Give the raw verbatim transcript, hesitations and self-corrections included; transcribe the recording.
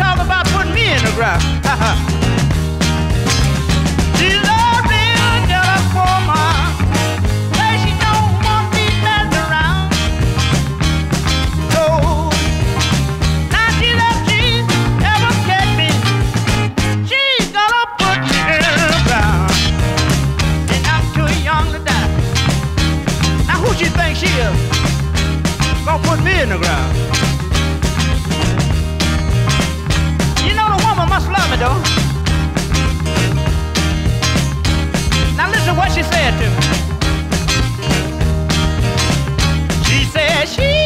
talk about putting me in the ground. She loves me till I pour my, say she don't want me messed around. So now she left, she ever get me. She's gonna put me in the ground, and I'm too young to die. Now who she think she is? Gonna put me in the ground. You know the woman must love me though. Now listen what she said to me. She said she